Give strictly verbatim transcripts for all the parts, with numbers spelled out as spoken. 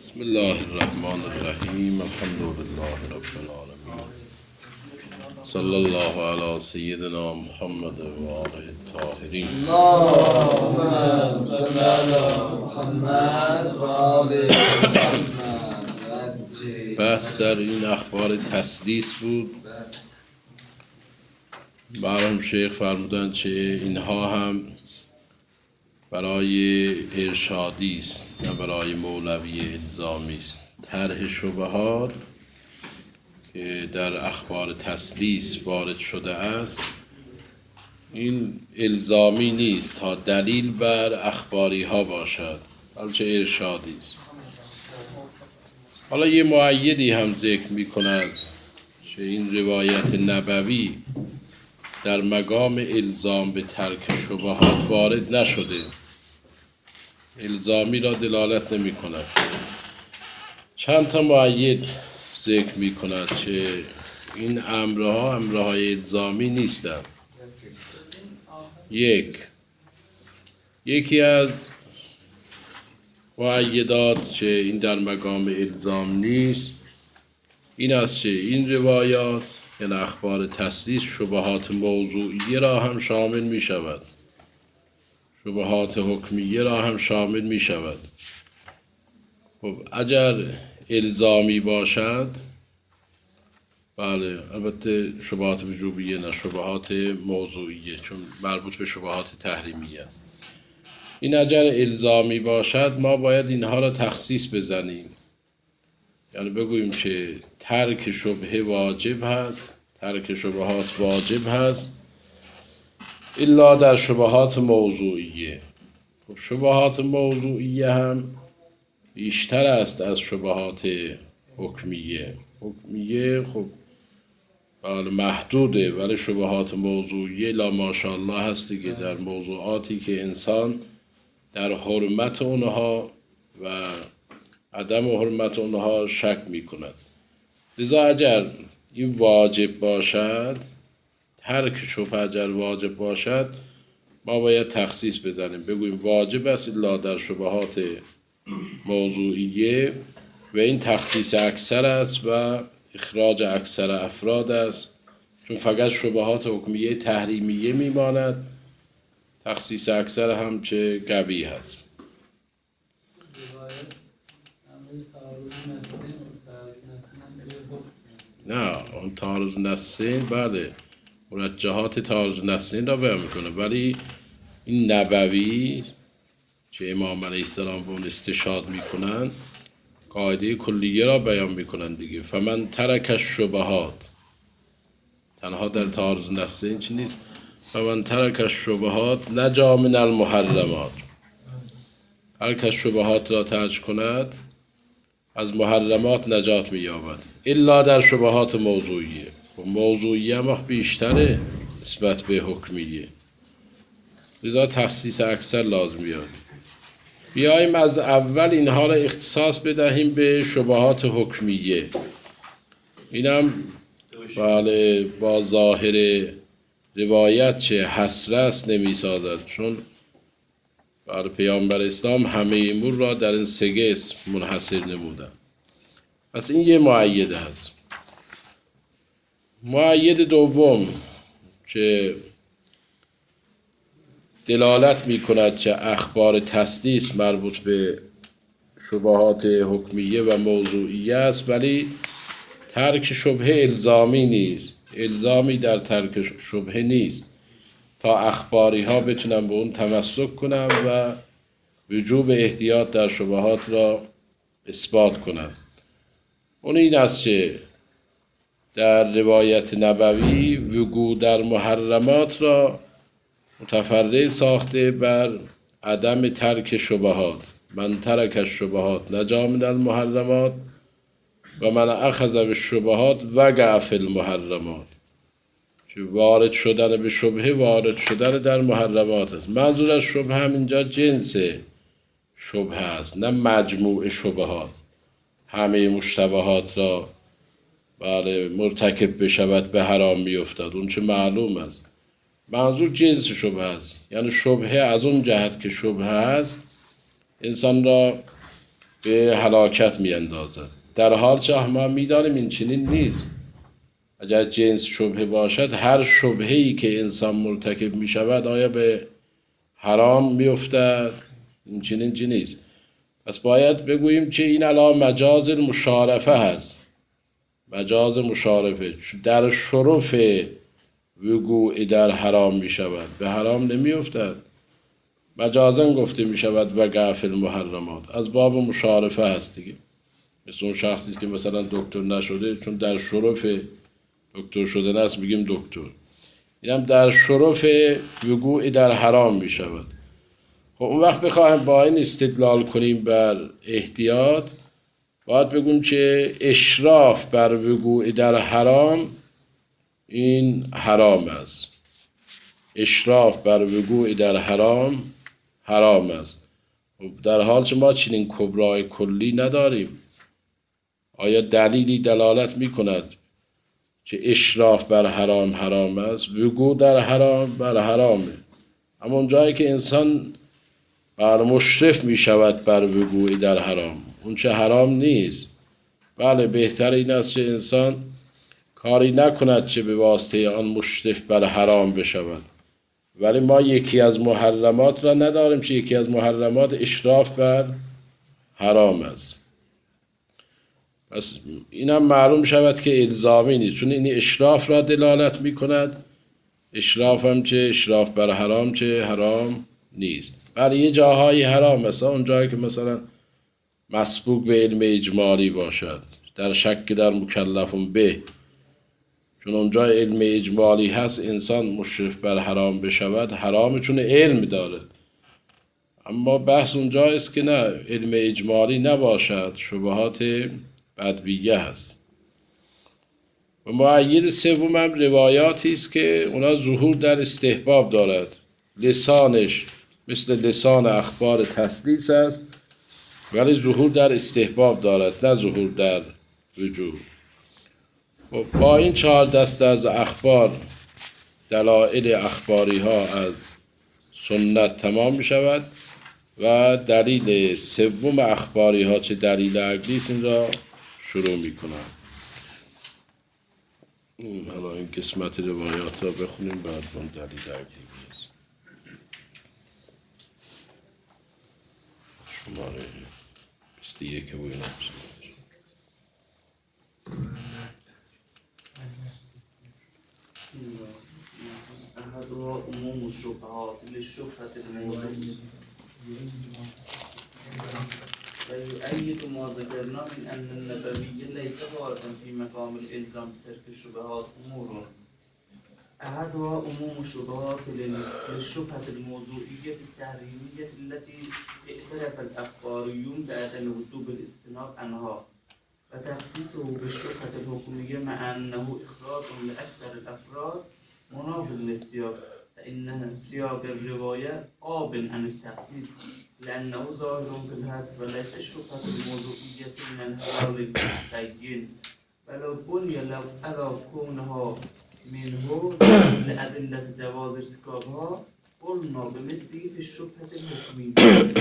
بسم الله الرحمن الرحیم. الحمد لله رب العالمین. صلی الله علی سیدنا محمد و آله الطاهرین. اللهم صل علی محمد و آل محمد. بحث در این اخبار تسلیس بود. مرحوم شیخ فرمودند که اینها هم برای ارشادی است نه برای مولوی الزامی است. طرح شبهات که در اخبار تسلیس وارد شده است این الزامی نیست تا دلیل بر اخباری ها باشد، بلکه ارشادی است. حالا یه مؤیدی هم ذکر می کند که این روایت نبوی در مقام الزام به ترک شبهات وارد نشده، الزامی را دلالت نمی کند. چند تا مؤید ذکر می کند که این امرها امرهای الزامی نیستند. یک یکی از مؤیدات که این در مقام الزام نیست این است که این روایات یعنی اخبار تسلیس شبهات موضوعیه را هم شامل می شود، شبهات حکمیه را هم شامل می شود. خب اگر الزامی باشد، بله البته شبهات وجوبیه نه شبهات موضوعیه، چون مربوط به شبهات تحریمیه است. این اگر الزامی باشد ما باید اینها را تخصیص بزنیم، یعنی بگوییم که ترک شبهه واجب هست، ترک شبهات واجب هست الا در شبهات موضوعیه. خب شبهات موضوعیه هم بیشتر است از شبهات حکمیه. حکمیه خب بله محدوده، ولی شبهات موضوعیه لا ماشاءالله هست دیگه، در موضوعاتی که انسان در حرمت اونها و عدم حرمت اونها شک می کند. لذا اگر این واجب باشد، ترک شبهه اگر واجب باشد ما باید تخصیص بزنیم، بگوییم واجب است الا در شبهات موضوعیه و این تخصیص اکثر است و اخراج اکثر افراد است، چون فقط شبهات حکمیه تحریمیه میماند، تخصیص اکثر هم چه قوی هست. نه اون تعارض نصین بله مرجحات تعارض نصین را بیان میکنه، ولی این نبوی که امام علیه السلام به اون استشهاد میکنن قاعده کلیه را بیان میکنن دیگه. فمن ترک الشبهات، تنها در تعارض نصین چی نیست، فمن ترک الشبهات نجا من المحرمات، هر کس شبهات را ترک کند از محرمات نجات می‌یابد الا در شبهات موضوعیه. و موضوعیه هم بیشتره نسبت به حکمیه، لذا تخصیص اکثر لازم میاد. بیاییم از اول اینها را اختصاص بدهیم به شبهات حکمیه. اینم بله با ظاهر روایت چه حسره است نمی سازد، چون بر پیامبر اسلام همه امور را در این سه قسم منحصر نمودن. پس این یه مؤید هست. مؤید دوم که دلالت می کند که اخبار تسلیس مربوط به شبهات حکمیه و موضوعیه است، ولی ترک شبهه الزامی نیست، الزامی در ترک شبهه نیست تا اخباری ها بتونن به اون تمسک کنن و وجوب احتیاط در شبهات را اثبات کنن. اون این است که در روایت نبوی وقوع در محرمات را متفرع ساخته بر عدم ترک شبهات. من ترک الشبهات نجا من المحرمات و من اخذ بالشبهات وقع فی المحرمات، که وارد شدن به شبهه وارد شدن در محرمات است. منظور از شبهه هم اینجا جنس شبهه است نه مجموع شبهات، همه مشتبهات را بله مرتکب بشود به حرام میافتد، اون چه معلوم است. منظور جنس شبهه است، یعنی شبهه از اون جهت که شبهه است انسان را به هلاکت می اندازد. در حال که ما می داریم این چنین نیست. اگر جنس شبهه باشد، هر شبهه‌ای که انسان مرتکب می شود آیا به حرام می افتد؟ این چنین چی نیست. پس باید بگوییم که این علا مجاز مشارفه هست. مجاز مشارفه در شرف وقوع در حرام می شود، به حرام نمی افتد. مجازن گفته می شود وقع فی المحرمات، از باب مشارفه هست دیگه. مثل اون شخصی که مثلا دکتر نشده چون در شرف دکتر شده است میگیم دکتر، اینم در شرف وقوع در حرام می شود. خب اون وقت بخوایم با این استدلال کنیم بر احتیاط، باید بگویم که اشراف بر وقوع در حرام این حرام است. اشراف بر وقوع در حرام حرام است. در حال که ما چنین کبرای کلی نداریم. آیا دلیلی دلالت می کند که اشراف بر حرام حرام است؟ وقوع در حرام بر حرامه. اما اون جایی که انسان بر مشرف می شود بر وقوع در حرام، اون چه حرام نیست. بله بهتر این است که انسان کاری نکند که به واسطه آن مشرف بر حرام بشود. ولی ما یکی از محرمات را نداریم که یکی از محرمات اشراف بر حرام است. پس اینم معلوم شود که الزامی نیست، چون این اشراف را دلالت می کند. اشراف هم چه اشراف بر حرام چه حرام نیست. بله یه جاهای حرام است، اون جایی که مثلا مسبوق به علم اجمالی باشد، در شک در مکلفون به، چون اونجا علم اجمالی هست انسان مشرف بر حرام بشود حرام، چون علم داره. اما بحث اونجا است که نه علم اجمالی نباشد، شبهات بدویه هست. و مؤید سوم هم روایاتی است که اونا ظهور در استحباب دارد، لسانش مثل لسان اخبار تسلیس است ولی ظهور در استحباب دارد، نه ظهور در وجوب. و با این چهار دسته از اخبار دلائل اخباری ها از سنت تمام می شود و دلیل سوم اخباری ها چه دلیل عقلی است این را شروع می کنند. حالا این قسمت روایات را بخونیم بعد اون دلیل عقلی است. شماره بیست و یک و اینا أحدها عموم الشبهات للشبهة الموضوع ويؤيد ما ذكرنا من أن النبوي ليس واردا في مقام الإلزام بترك الشبهات أمور. أحدها عموم الشبهات للشبهة الموضوعية التحريمية التي اعترف الأخباريون بعدم وجوب الاستناد عنها وتخصيصه بالشبهة الحكمية مع أنه إخراج لأكثر الأفراد مناف للسياق، فإن سياق الرواية آب عن التخصيص لأنه ظاهر في الحذف وليس الشبهة الموضوعية من الحلال البين، ولو بني لو على كونها منه لأدلة جواز ارتكابها قلنا بمثله في الشبهة الحكمية.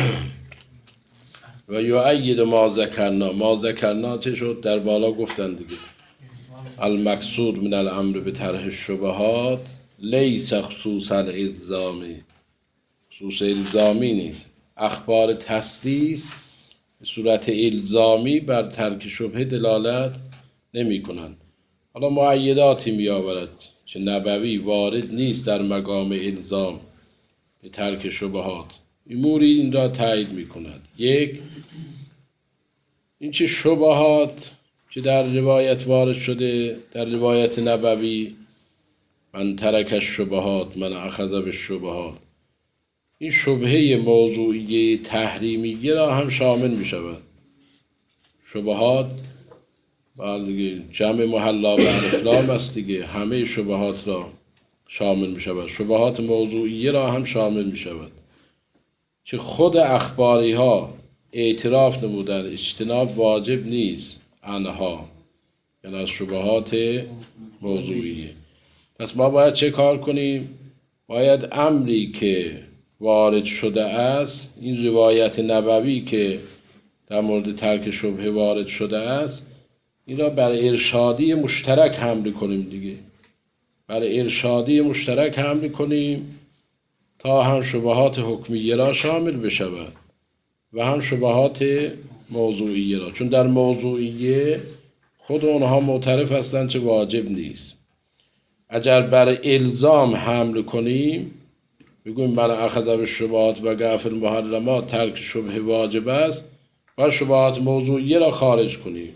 و یؤید ما ذکرنا، ما ذکرنا چه شد؟ در بالا گفتن دیگه المقصود من الامر به طرح الشبهات لیس خصوص الالزامی، خصوص الزامی نیست. اخبار تسلیس به صورت الزامی بر ترک شبهه دلالت نمی کنند. حالا مؤیداتی می آورد که نبوی وارد نیست در مقام الزام به ترک شبهات. اموری این را تایید می کند. یک، این چه شبهات که در روایت وارد شده، در روایت نبوی من ترک الشبهات من اخذ بالشبهات، این شبهه موضوعی تحریمیه را هم شامل می شود. شبهات دیگه جمع محلا به الافلام است دیگه، همه شبهات را شامل می شود. شبهات موضوعیه را هم شامل می شود که خود اخباری ها اعتراف نمودن اجتناب واجب نیست آنها، یعنی از شبهات موضوعیه. پس ما باید چه کار کنیم؟ باید امری که وارد شده است، این روایت نبوی که در مورد ترک شبهه وارد شده است، این را بر ارشادی مشترک حمل کنیم دیگه، بر ارشادی مشترک حمل کنیم تا هم شبهات حکمیه را شامل بشود و هم شبهات موضوعیه را، چون در موضوعیه خود اونها معترف هستند چه واجب نیست. اگر بر الزام حمل کنیم بگویم من اخذ بالشبهات و گفل المحرمات، ترک شبهه واجب است، و شبهات موضوعیه را خارج کنیم.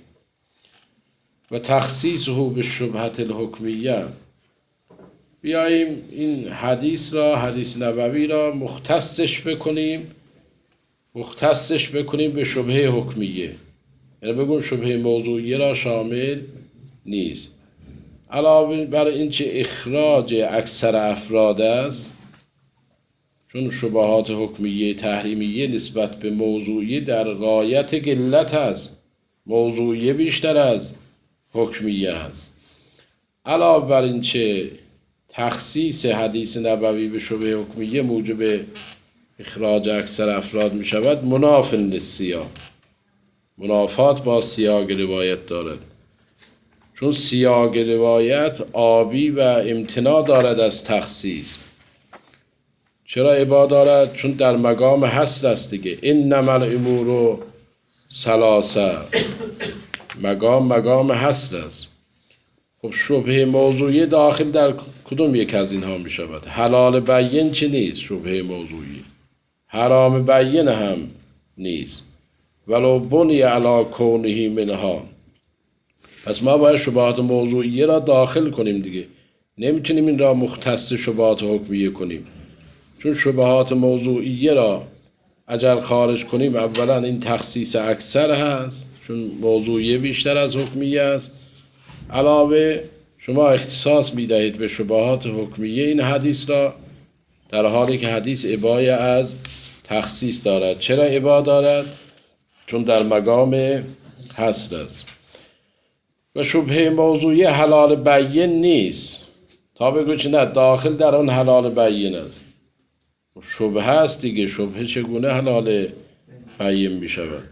و تخصیصه به شبهت الحکمیه، بیاییم این حدیث را، حدیث نبوی را مختصش بکنیم، مختصش بکنیم به شبهه حکمیه، یعنی بگویم شبهه موضوعیه را شامل نیست. علاوه بر این چه اخراج اکثر افراد است، چون شبهات حکمیه تحریمیه نسبت به موضوعیه در غایت قلت است، موضوعیه بیشتر از حکمیه است. علاوه بر این چه تخصیص حدیث نبوی به شبهه حکمیه موجب اخراج اکثر افراد می شود، مناف للسیاق، منافات با سیاق روایت دارد، چون سیاق روایت آبی و امتناع دارد از تخصیص. چرا ابا دارد؟ چون در مقام حصر است دیگه، انما الامور ثلاثه، مقام مقام حصر است. خب شبهه موضوعی داخل در کدوم یک از اینها می شود؟ حلال بیین چی نیست شبهه موضوعی، حرام بیین هم نیست، ولو بنی علی کونه منها. پس ما باید شبهات موضوعیه را داخل کنیم دیگه، نمیتونیم این را مختص شبهات حکمیه کنیم، چون شبهات موضوعیه را اگر خارج کنیم اولا این تخصیص اکثر هست، چون موضوعیه بیشتر از حکمیه است. علاوه شما اختصاص میدهید به شبهات حکمیه این حدیث را، در حالی که حدیث ابای از تخصیص دارد. چرا ابا دارد؟ چون در مقام حصر است. و شبهه موضوعی حلال بیین نیست تا بگو چه نه داخل در آن حلال بیین است. شبهه است دیگه، شبهه چگونه حلال بیین می شود؟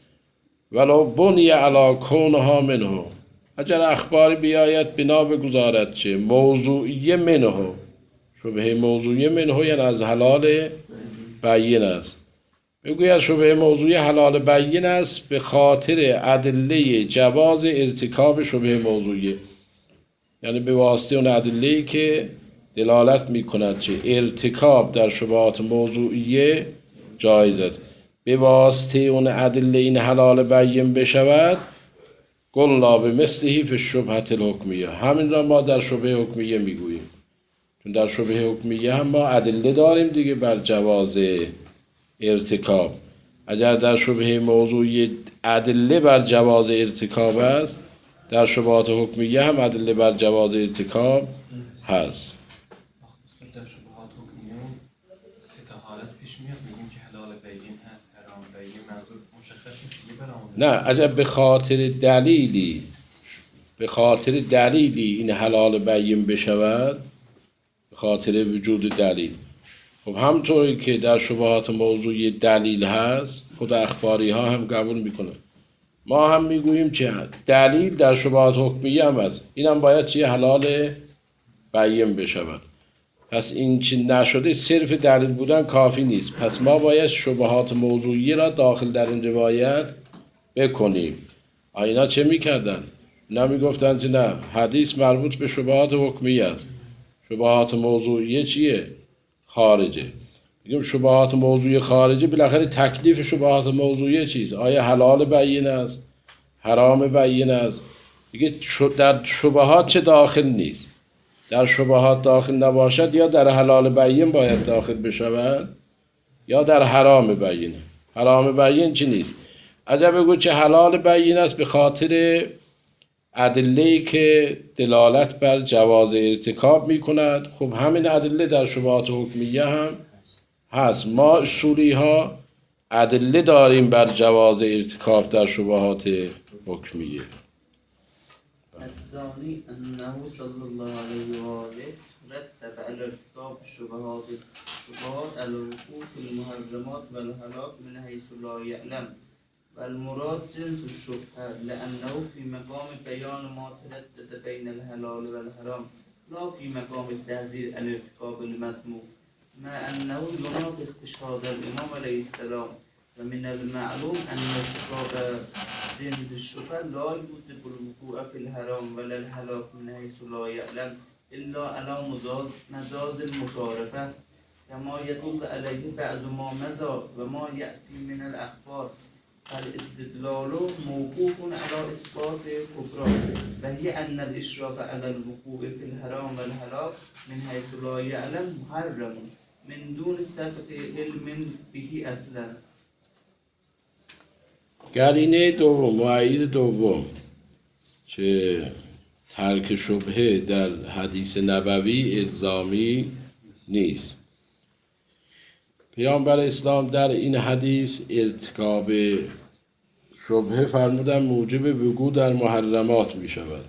ولو بنی علی کونها منه، اگر اخباری بیاید بنا بگذارد چه موضوعی منه، شبهه موضوعی منه یعنی از حلال بیین است، بگوید شبهه موضوعی حلال بیین است به خاطر ادله جواز ارتکاب شبهه موضوعی، یعنی به واسطه اون ادله‌ای که دلالت می‌کند چه ارتکاب در شبهات موضوعیه جایز است، به واسطه اون ادله این حلال بیین بشود. قلنا بمثله فی الشبهة الحکمیه، همین را ما در شبهه حکمیه میگوییم، چون در شبهه حکمیه هم ما ادله داریم دیگه بر جواز ارتکاب. اگر در شبهه موضوعی ادله بر جواز ارتکاب است، در شبهات حکمیه هم ادله بر جواز ارتکاب هست. در شبهات حکمیه سه تا حالت پیش میاد، میگیم که حلال بیین هست، حرام بیین، منظور مشخص نیست دیگه برامون. نه، اگر به خاطر دلیلی به خاطر دلیلی این حلال بیین بشود، به خاطر وجود دلیل، خب همطوری که در شبهات موضوعی دلیل هست، خود اخباری ها هم قبول میکنه، ما هم میگوییم که دلیل در شبهات حکمیه هم هست، این هم باید چیه حلال بیین بشود. پس این چی نشده صرف دلیل بودن کافی نیست، پس ما باید شبهات موضوعی را داخل در این روایت بکنیم. اینا چه میکردن؟ نمیگفتن که نه حدیث مربوط به شبهات حکمیه است، شبهات موضوعی چیه؟ خارجه. بگیم شبهات موضوعی خارجه، بالاخره تکلیف شبهات موضوعی چیز؟ آیا حلال بیین است؟ حرام بیین است؟ بگید در شبهات چه داخل نیست؟ در شبهات داخل نباشد یا در حلال بیین باید داخل بشود یا در حرام بیین. حرام بیین چی نیست؟ اگر بگو چه حلال بیین است به خاطر ادله‌ای که دلالت بر جواز ارتکاب می کند، خب همین ادله در شبهات حکمیه هم هست. ما اصولی ها ادله داریم بر جواز ارتکاب در شبهات حکمیه. الثاني أنه صلى الله عليه وآله رتب على ارتكاب الشبهات الشبهات على الوقوع في المحرمات والهلاك من حيث لا يعلم والمراد جنس الشبهة لأنه في مقام بيان ما تردد بين الحلال والحرام لا في مقام التحذير عن ارتكاب المذموم مع أنه ينافي استشهاد الإمام عليه السلام ومن المعلوم أن ارتكاب جنس الشبهة لا يوجب الوقوع في الحرام ولا الهلاك من حيث لا يعلم إلا على مزاد مزاد المشاركة كما يدل عليه بعض ما مضى وما يأتي من الأخبار الاستدلال موقوف على إثبات كبرى وهي أن الإشراف على الوقوع في الحرام والهلاك من حيث لا يعلم محرم من دون سبق علم به اصلا. قرینه دوم معید دوم که ترک شبهه در حدیث نبوی الزامی نیست. پیامبر اسلام در این حدیث ارتکاب شبهه فرمودن موجب وقوع در محرمات می شود.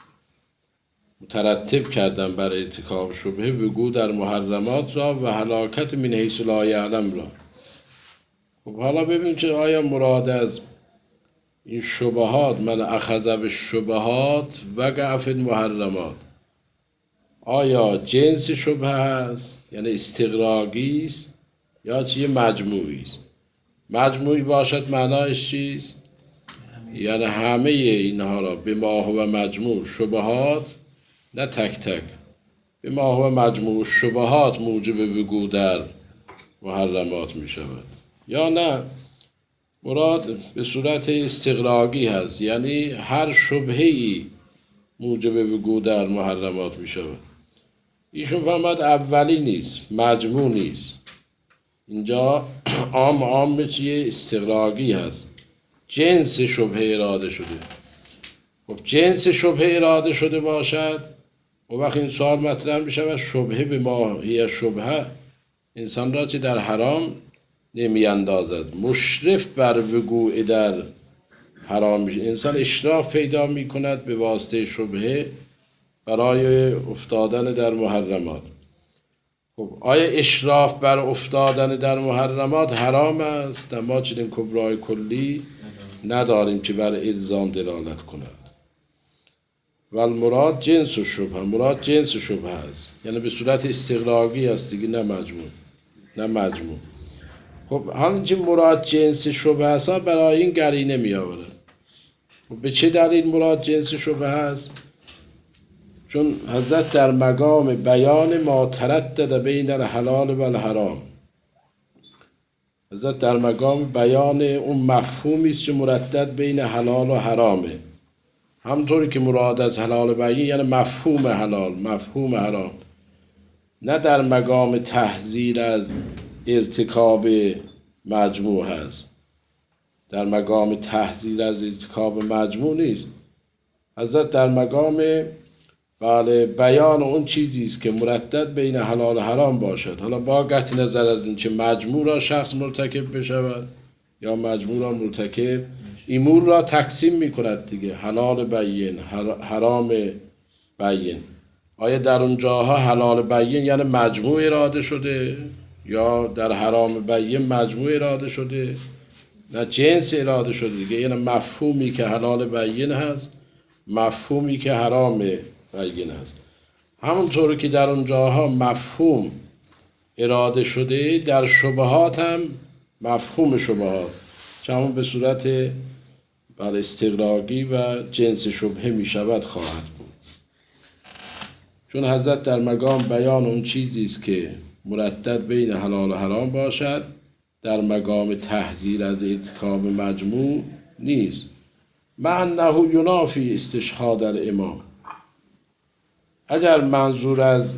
مترتب کردن بر ارتکاب شبهه وقوع در محرمات را و هلاکت من حیث لا یعلم را. خب حالا ببین که آیا مراد از این شبهات من اخذ بالشبهات وقع فی المحرمات آیا جنس شبهه هست یعنی استغراقی است یا چیه مجموعی است؟ مجموعی باشد معنایش چیست؟ یعنی همه اینها را به ما هو مجموع شبهات نه تک تک به ما هو مجموع شبهات موجب وقوع در محرمات می شود یا نه مراد به صورت استغراقی هست یعنی هر شبهه‌ای موجب وقوع در محرمات می شود. ایشون فهمد اولی نیست مجموع نیست اینجا عام عام چیه استغراقی هست جنس شبهه اراده شده. خب جنس شبهه اراده شده باشد و وقت این سوال مطرح می شود شبهه به ماهی شبهه انسان را چه در حرام نمی اندازد مشرف بر وقوع در حرام میشه. انسان اشراف پیدا می کند به واسطه شبهه برای افتادن در محرمات. خب آیا اشراف بر افتادن در محرمات حرام است؟ ما چنین کبرای کلی نداریم که بر الزام دلالت کند. ول مراد جنس و شبهه مراد جنس و شبهه است یعنی به صورت استغراقی است دیگه نه مجموع نه مجموع. خب حالا اینکه مراد جنس شبهه است برای این قرینه می آورد. خب به چه دلیل مراد جنس شبهه است؟ چون حضرت در مقام بیان ما تردد بین الحلال و الحرام حضرت در مقام بیان اون مفهومی است که مردد بین حلال و حرامه. همطوری که مراد از حلال بیان یعنی مفهوم حلال مفهوم حرام نه در مقام تحذیر از ارتکاب مجموع هست. در مقام تحذیر از ارتکاب مجموع نیست. حضرت در مقام بله بیان اون چیزی است که مردد بین حلال و حرام باشد. حالا با قطع نظر از این که مجموع را شخص مرتکب بشود یا مجموع را مرتکب امور را تقسیم می کند دیگه حلال بیین حرام بیین. آیا در اون جاها حلال بیین یعنی مجموع اراده شده یا در حرام بیین مجموع اراده شده؟ نه جنس اراده شده دیگه یعنی مفهومی که حلال بیین هست مفهومی که حرام بیین هست. همونطور که در اون جاها مفهوم اراده شده در شبهات هم مفهوم شبهات که همون به صورت بر استغراقی و جنس شبهه می شود خواهد بود. چون حضرت در مقام بیان اون چیزی است که مردد بین حلال و حرام باشد در مقام تحذیر از ارتکاب مجموع نیست. مع انه ینافی استشهاد الامام. اگر منظور از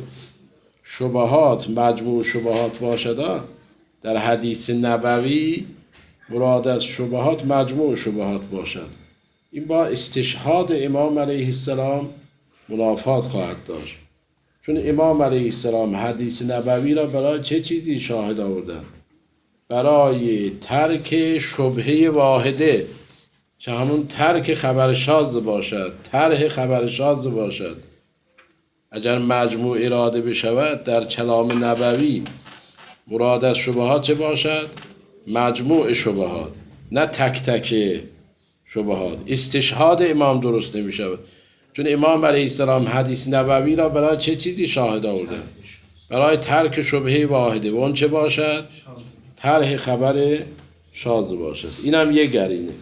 شبهات مجموع شبهات باشد در حدیث نبوی مراد از شبهات مجموع شبهات باشد این با استشهاد امام علیه السلام منافات خواهد داشت. چون امام علیه السلام حدیث نبوی را برای چه چیزی شاهد آوردن؟ برای ترک شبهه واحده که همون ترک خبر شاذ باشد طرح خبر شاذ باشد. اگر مجموع اراده بشود در کلام نبوی مراد از شبهات چه باشد؟ مجموع شبهات. نه تک تک شبهات. استشهاد امام درست نمی شود، چون امام علیه السلام حدیث نبوی را برای چه چیزی شاهد آورده؟ برای ترک شبهه واحده و اون چه باشد؟ طرح خبر شاذ باشد. اینم یه گرینه.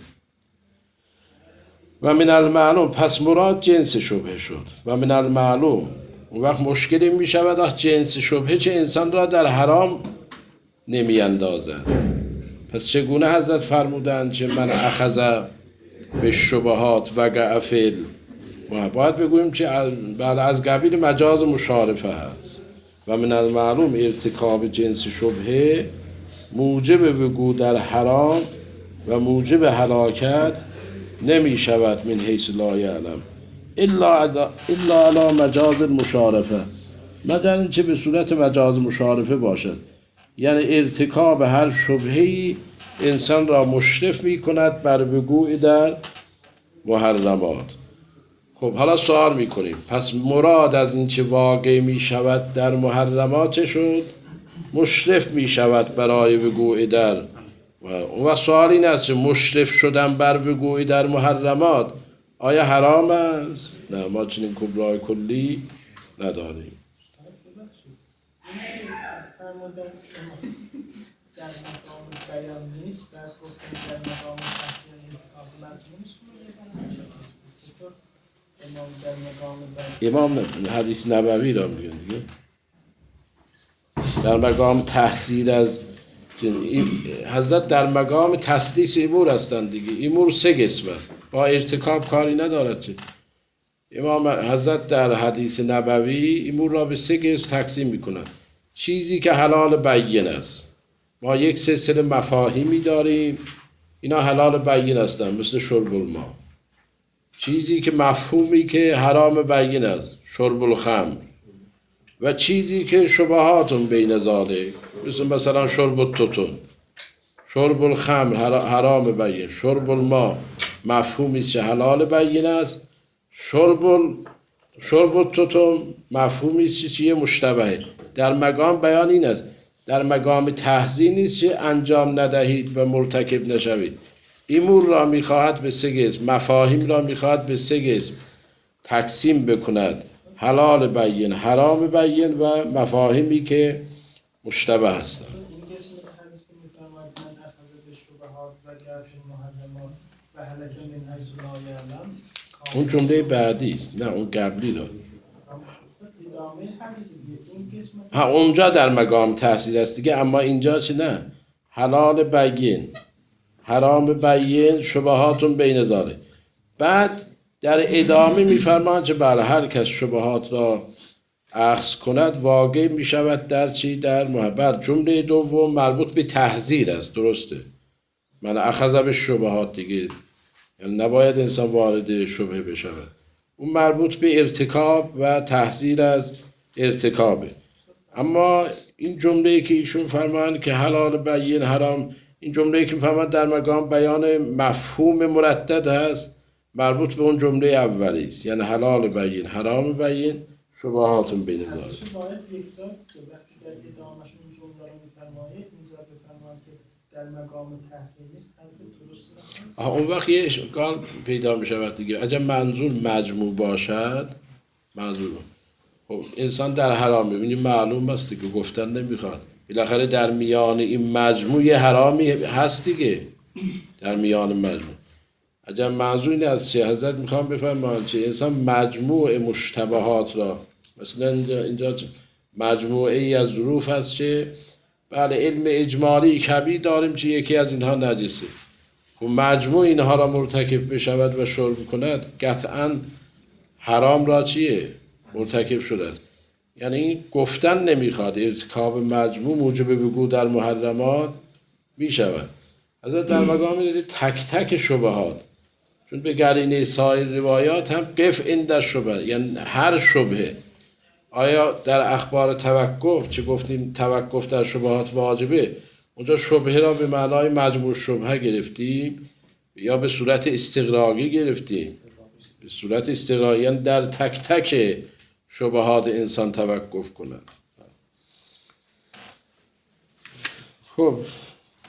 و من المعلوم، پس مراد جنس شبهه شد. و من المعلوم، اون وقت مشکلی می شود آخ جنس شبهه چه انسان را در حرام نمی اندازد. پس چگونه حضرت فرمودند که من اخذ به شبهات و گعفل، ما باید بگوییم که بعد از قبیل مجاز مشارفه هست. و من المعلوم ارتکاب جنس شبهه موجب وقوع در حرام و موجب هلاکت نمی شود من حیث لا یعلم الا الا علی مجاز المشارفه، مگر اینکه به صورت مجاز مشارفه باشد، یعنی ارتکاب هر شبهه‌ای انسان را مشرف می کند بر وقوع در محرمات. خب حالا سوال می کنیم پس مراد از این چه واقع می شود در محرمات چه شد؟ مشرف می شود برای وقوع در. و سوال این است که مشرف شدن بر وقوع در محرمات آیا حرام است؟ نه، ما چنین کبرای کلی نداریم. فرمودن در مقام بیان نیست، بعد گفتن در مقام تحصیل انتقاب مضمون چطور امام در مقام بیان امام نه، حدیث نبوی را میگن دیگه، در مقام تحصیل از حضرت در مقام تسلیس امور هستند دیگه. امور سه قسم است، با ارتکاب کاری ندارد چه. امام حضرت در حدیث نبوی امور را به سه قسم تقسیم میکنند. چیزی که حلال بین است، ما یک سلسله مفاهیمی داریم اینا حلال بین هستند، مثل شرب الماء. چیزی که مفهومی که حرام بین است، شرب الخمر. و چیزی که شبهاتون بین ذالک، مثل مثلا شرب التوتون، شرب الخمر حرام بین، شرب الماء مفهومی است که حلال بین است، شرب ال... شرب التوتون مفهومی است که چیه مشتبهه. در مقام بیان این است، در مقام تحذیر نیست که انجام ندهید و مرتکب نشوید. امور را میخواهد به سه قسم، مفاهیم را میخواهد به سه قسم تقسیم بکند، حلال بین، حرام بین و مفاهیمی که مشتبه هستند. این قسم حدیث که میفرماید من اخذ به شبهات و گرف محرمات و هلک من حیث لا یعلم، اون جمله بعدی است، نه اون قبلی را. ادامه حدیث دیگه. این قسم ها اونجا در مقام تحصیل است دیگه، اما اینجا چه نه، حلال بین، حرام بین، شبهاتون بین ذالک. بعد در ادامه میفرماند که بله هر کس شبهات را اخذ کند واقع می شود در چی؟ در محبت. جمله دوم مربوط به تحذیر است، درسته؟ من اخذ به شبهات دیگه، یعنی نباید انسان وارد شبهه بشود. اون مربوط به ارتکاب و تحذیر از ارتکابه. اما این جمله که ایشون فرمان که حلال بین حرام، این جمله که فرمان در مقام بیان مفهوم مردد هست، مربوط به اون جمله اولی است، یعنی حلال بین، حرام بین، شبهاتون بین ذالک. حدیث باید یکجا که وقتی در ادامهش اون جمله رو میفرمایید اینجا بفرمایید که در مقام تحصیل نیست، حرف درست نکنید. آها اون وقت یه اشکال پیدا می شود دیگه. اگر منظور مجموع باشد، منظور خب انسان در حرام ببینی معلوم است دیگه، گفتن نمیخواد. بالاخره در میان این مجموع حرامی هست دیگه، در میان مجموع. اگر منظور این است که حضرت میخوام بفرمایند که انسان مجموع مشتبهات را، مثلا اینجا, اینجا مجموعه ای از ظروف هست که بله علم اجمالی کبیر داریم که یکی از اینها نجسه، خب مجموع اینها را مرتکب بشود و شرب کند قطعا حرام را چیه؟ مرتکب شده است. یعنی این گفتن نمیخواد، ارتکاب مجموع موجب وقوع در محرمات میشود. حضرت در مقام میرسید تک تک شبهات، چون به قرینه سایر روایات هم قف عند شبهه، یعنی هر شبهه. آیا در اخبار توقف چه گفتیم توقف در شبهات واجبه، اونجا شبهه را به معنای مجموع شبهه گرفتیم یا به صورت استغراقی گرفتیم؟ به صورت استغراقی، یعنی در تک تک شبهات انسان توقف کنند. خب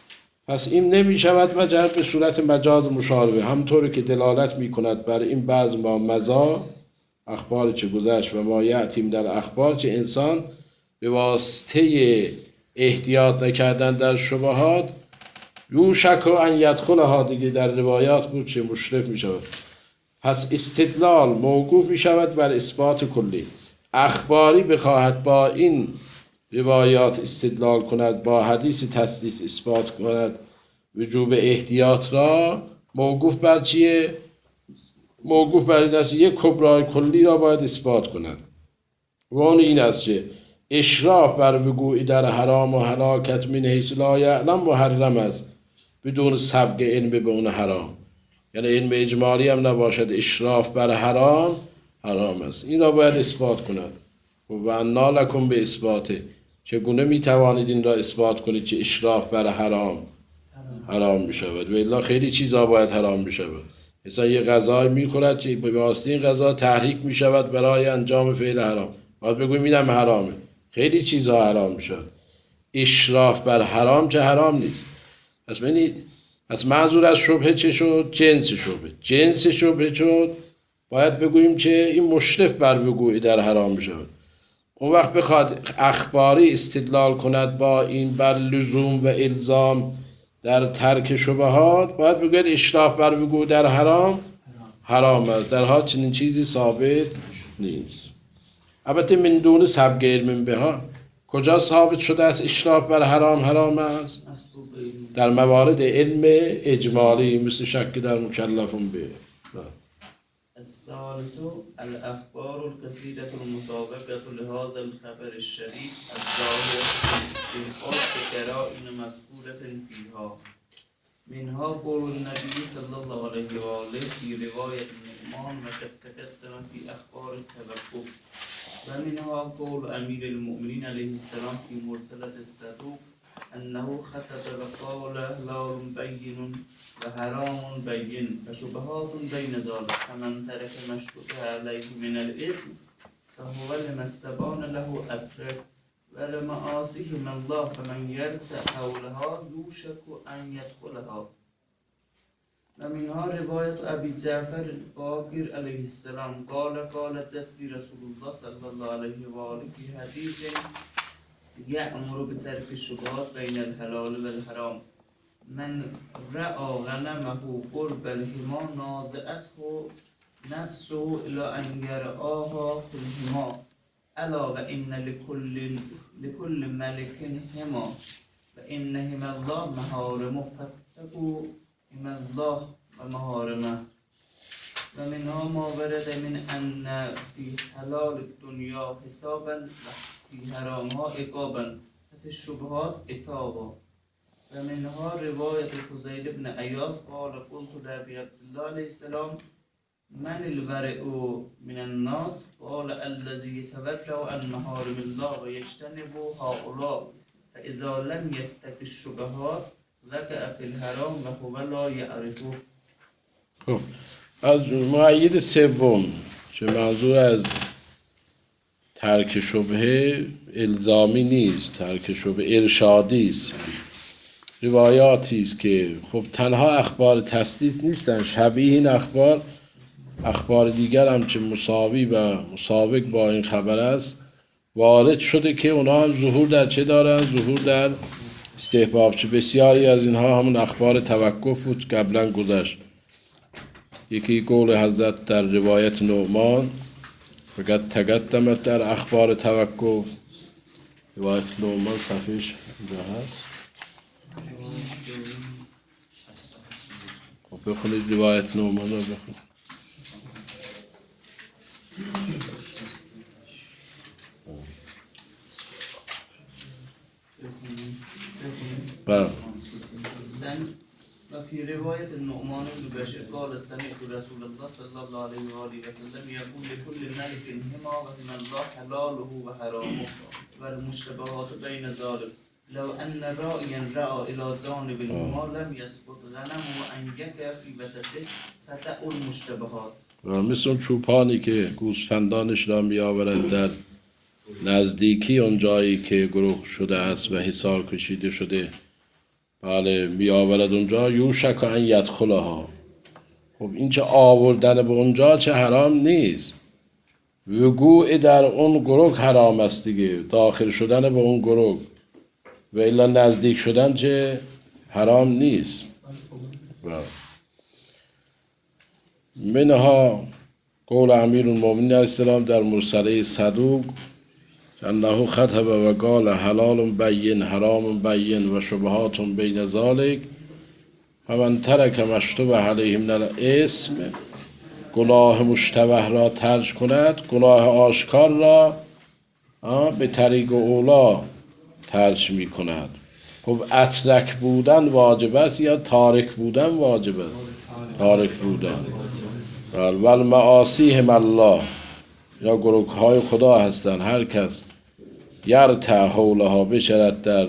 پس این نمی شود مگر به صورت مجاز مشاربه، همطوری که دلالت می کند بر این بعض ما مزا اخبار چه گذشت و ما یعتیم در اخبار چه انسان به واسطه احتیاط نکردن در شبهات یوشک و ان یدخلها دیگه در روایات بود چه مشرف می شود. پس استدلال موقوف می شود بر اثبات کلی. اخباری بخواهد با این روایات استدلال کند، با حدیث تسلیس اثبات کند وجوب احتیاط را، موقوف بر چیه؟ موقوف بر این است یک کبرای کلی را باید اثبات کند و اون این است که اشراف بر وقوع در حرام و هلاکت من حیث لا یعلم محرم است بدون سبق علم به اون حرام، یعنی علم اجمالی هم نباشد، اشراف بر حرام حرام است، این را باید اثبات کند. و انا لکم به اثباته، چگونه می توانید این را اثبات کنید که اشراف بر حرام حرام می شود؟ و الا خیلی چیزا باید حرام می شود. مثلا یه غذای می خورد که به واسطه این غذا تحریک می شود برای انجام فعل حرام، باید بگوییم اینم حرامه. خیلی چیزا حرام می شود، اشراف بر حرام که حرام نیست. پس ببینید، پس منظور از شبهه چه شد؟ جنس شبهه. جنس شبهه شد باید بگوییم که این مشرف بر وقوع در حرام می شود. اون وقت بخواد اخباری استدلال کند با این بر لزوم و الزام در ترک شبهات، باید بگوید اشراف بر وقوع در حرام حرام است، در حال چنین چیزی ثابت نیست. البته من دون سبق علم بها، کجا ثابت شده است اشراف بر حرام حرام است؟ در موارد علم اجمالی مثل شک در مکلفون به. الثالث الأخبار الكثيرة المسابقة لهذا الخبر الشريف الظاهرة بالاستنباط بقرائن مذكورة فيها، منها قول النبي صلى الله عليه وآله في رواية النعمان وقد تقدم في أخبار التوقف، ومنها قول أمير المؤمنين عليه السلام في مرسلة الصدوق أنه خطب وقال حلال بين وحرام بين فشبهات بين ذلك، فمن ترك ما اشتبه عليه من الإثم فهو لما استبان له أدرك ولمعاصيه من الله، فمن يرتع حولها يوشك أن يدخلها. ومنها رواية أبي جعفر الباقر عليه السلام قال قال جدي رسول الله صلى الله عليه وآله في حديث يأمر بترك الشبهات بين الحلال والحرام، من رأى غنمه قرب الحمى نازعته نفسه إلى أن يرآها في الحمى، ألا وإن لكل لكل ملك حمى وإن حمى الله محارمه فاتقوا حمى الله ومحارمه. ومنها ما ورد من أن في حلال الدنيا حسابا وفي حرامها عقابا وفي الشبهات عتابا. ومنها رواية الفضيل بن عياض قال قلت لأبي عبد الله عليه السلام من الورع من الناس؟ قال الذي يتورع عن محارم الله ويجتنب هؤلاء فإذا لم يتق الشبهات وقع في الحرام وهو لا يعرفه. خب از مؤید سوم که منظور از ترک شبهه الزامی نیست، ترک شبهه ارشادی است، روایاتی است که خب تنها اخبار تسلیس نیستن، شبیه این اخبار اخبار دیگر هم که مساوی و مسابق با این خبر است وارد شده که اونا هم ظهور در چه دارن؟ ظهور در استحباب. چه بسیاری از اینها همون اخبار توقف بود قبلا گذشت. یکی قول حضرت در روایت نعمان فقط تقدمت در اخبار توقف، روایت نعمان صفحش اینجا هست. خب بخونید روایت نعمان رو بخونید. بله. وفي رواية النعمان بن بشير قال سمعت رسول الله صلى الله عليه وآله وسلم يقول لكل ملك حمى وحمى الله حلاله وحرامه والمشتبهات بين ذلك، لو أن رائيا رأى إلى جانب الحمى لم يسقط غنمه أن يقع في وسطه فتأو المشتبهات. مثل اون چوپانی که گوسفندانش را می آورد در نزدیکی اون جایی که گروه شده است و حصار کشیده شده بله می آورد اونجا یوشک ان یدخلها. خب این چه آوردن به اونجا چه حرام نیست، وقوع در اون گروه حرام است دیگه، داخل شدن به اون گروه و الا نزدیک شدن چه حرام نیست. بله. منها قول امیر المؤمنین علیه السلام در مرسله صدوق انه خطب و قال حلال بین حرام بین و شبهات بین ذالک فمن ترک مشتبه علیه من الاسم، گناه مشتبه را ترک کند گناه آشکار را به طریق اولا ترک می کند. خب اترک بودن واجب است یا تارک بودن واجب است؟ تارک بودن. و المعاصیهم الله، یا گروه های خدا هستند، هر کس یرتع حولها بشرد در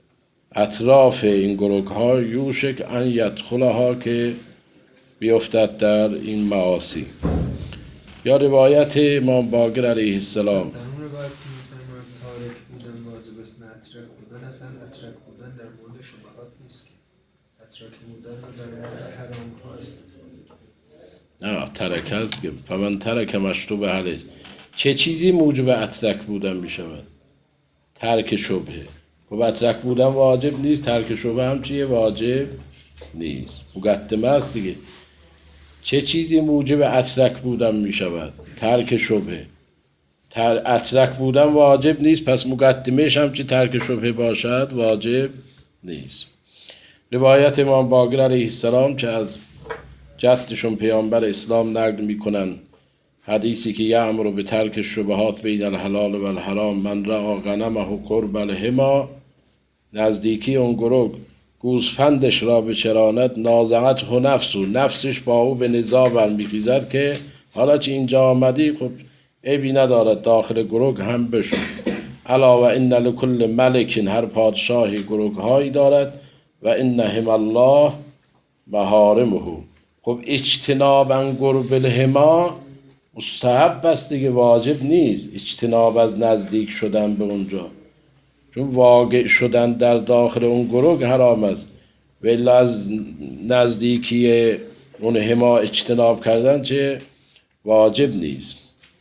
اطراف این گروه ها یوشک ان یدخلها که بیفتد در این معاصی. یا روایت امام باقر علیه السلام در اون روایت که می‌فرماید تارک بودن واجب است نه اترک بودن، اصلا اترک بودن در مورد شبهات نیست که اترک بودن رو در مورد حرام ها استفاده نه ترک هست که فمن ترک مشتوب علیه. چه چیزی موجب اترک بودن می شود؟ ترک شبهه. خب اترک بودن واجب نیست، ترک شبهه هم چیه؟ واجب نیست. مقدمه است دیگه. چه چیزی موجب اترک بودن می شود؟ ترک شبهه. تر... اترک بودن واجب نیست، پس مقدمهش هم چی ترک شبهه باشد واجب نیست. روایت امام باقر علیه السلام که از جدشون پیامبر اسلام نقل میکنن، حدیثی که یأمر به ترک شبهات بین الحلال و الحرام من رعا غنمه قرب الحما، نزدیکی اون گروه گوسفندش را بچراند نازعت و نفس و نفسش با او به نزاع برمیخیزد که حالا چه اینجا آمدی، خب عیبی ندارد داخل گروه هم بشو. الا و ان لکل ملک، هر پادشاهی گروه هایی دارد، و انهم الله محارمه. خب اجتنابا قرب الحما مستحب است دیگه، واجب نیست اجتناب از نزدیک شدن به اونجا، چون واقع شدن در داخل اون گروه حرام است، ولی از نزدیکی اون حما اجتناب کردن چه واجب نیست.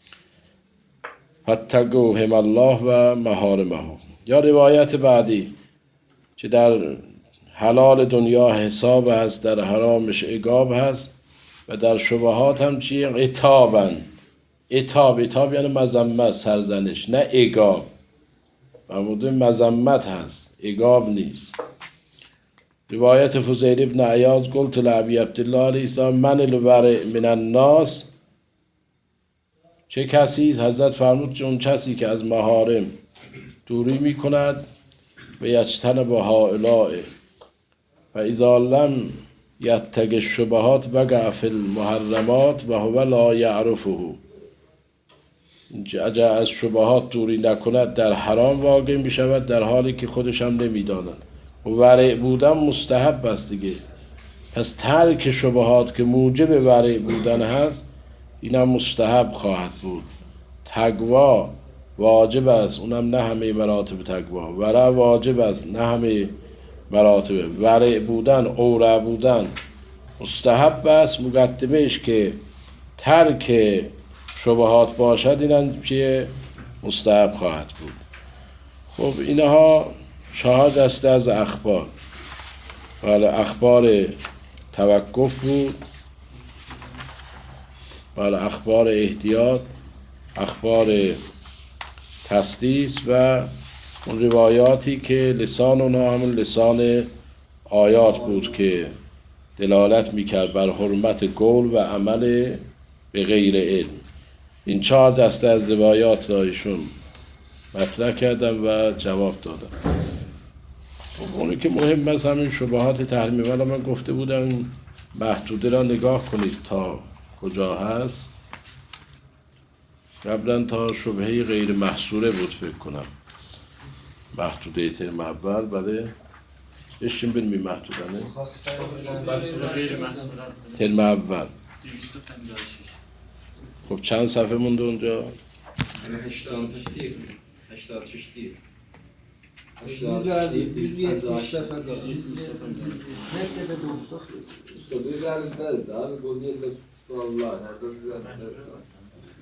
فاتقوهم الله و محارمه. یا روایت بعدی که در حلال دنیا حساب هست، در حرامش عقاب هست، و در شبهات هم چیه؟ عتابن. عتاب عتاب یعنی مذمت، سرزنش، نه عقاب. و مورد مذمت هست، عقاب نیست. روایت فضیل ابن عیاض قلت لابی عبدالله علیه السلام من الورع من الناس، چه کسی؟ حضرت فرمود چون کسی که از محارم دوری می کند و یجتنب هؤلاء و اذا لم یتق الشبهات وقع فی المحرمات و هو لا یعرفه. اگر از شبهات دوری نکند در حرام واقع می شود در حالی که خودش هم نمی داند. ورع بودن مستحب است دیگه، پس ترک شبهات که موجب ورع بودن هست این هم مستحب خواهد بود. تقوا واجب است، اونم نه همه مراتب تقوا. ورع واجب است، نه همه مراتب. ورع بودن، اورع بودن مستحب است، مقدمهش که ترک شبهات باشد اینم که مستحب خواهد بود. خب اینها چهار دسته از اخبار. بله اخبار توقف بود، بله اخبار احتیاط، اخبار تسدیس و اون روایاتی که لسان اونها همون لسان آیات بود که دلالت میکرد بر حرمت قول و عمل به غیر علم. این چهار دسته از روایات را ایشون مطرح کردم و جواب دادم. خب اونی که مهم است همین شبهات تحریمی. ولی من گفته بودم این محدوده را نگاه کنید تا کجا هست. قبلا تا شبهه غیر محصوره بود فکر کنم، محدوده ترم اول. بله بشیم بریم این محدودنه ترم اول. خب چند صفحه مونده اونجا؟ هشتاد و شش دیر. yüz elli, yüz yetmiş dəfə qalır. Nə qədər də olsa. yüz elli də, daha bu yerdə suallar, hətta